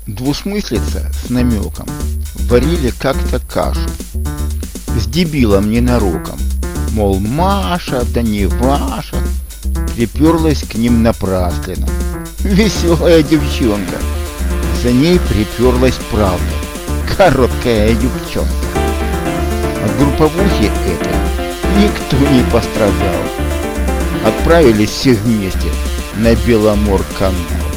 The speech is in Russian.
Двусмыслица с намеком варили как-то кашу с дебилом ненароком. Мол, Маша, да не ваша, приперлась к ним напрасленно. Веселая девчонка. За ней приперлась правда. Короткая девчонка. От групповухи этой никто не пострадал. Отправились все вместе на Беломор-канал.